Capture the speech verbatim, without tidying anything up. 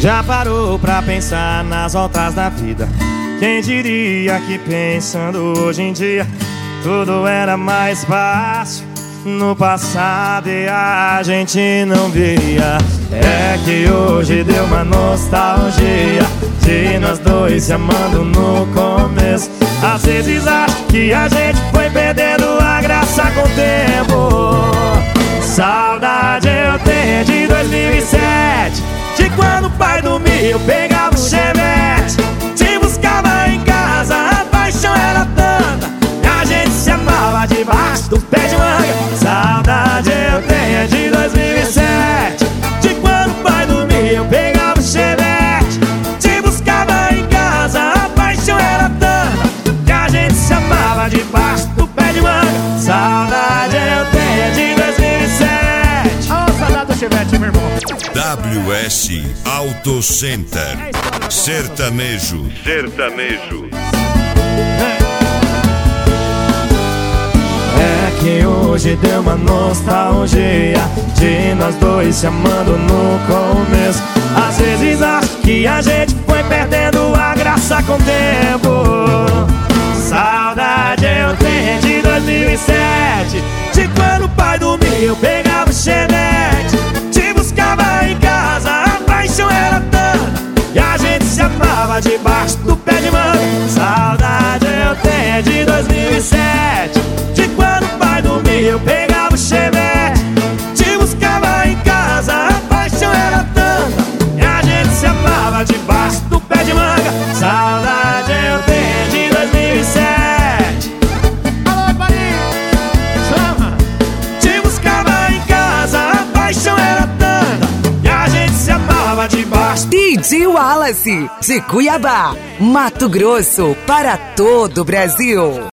Já parou pra pensar nas voltas da vida? Quem diria que pensando hoje em dia tudo era mais fácil no passado e a gente não via. É que hoje deu uma nostalgia de nós dois se amando no começo. Às vezes acho que a gente foi perdendo a graça com o tempo. Saudade eu tenho de dois mil e sete, de quando o pai dormia eu pegava o chevette, te buscava em casa, a paixão era tanta e a gente se amava debaixo do pé de manga. Saudade eu tenho de dois mil e sete, de quando o pai dormia eu pegava o chevette, te buscava em casa, a paixão era tanta que a gente se amava debaixo do pé de manga. Saudade eu tenho de dois mil e sete. Ô, saudade do chevette, meu irmão. W S Auto Center. Sertanejo. Sertanejo. É que hoje deu uma nostalgia de nós dois se amando no começo. Às vezes acho que a gente foi perdendo a graça com o tempo. Saudade eu tenho de dois mil e sete, de quando o pai dormia eu pegava o chevette, te buscava em casa, a paixão era tanta e a gente se amava debaixo do pé de manga. Saudade eu tenho de dois mil e sete, de quando o pai dormia eu pegava o chevette, te buscava em casa, a paixão era tanta e a gente se amava debaixo do pé de manga. Saudade eu tenho de dois mil e sete. Alô, Marinho! Chama! Te buscava em casa, a paixão era tanta e a gente se amava debaixo. D J Wallace, de Cuiabá, Mato Grosso, para todo o Brasil.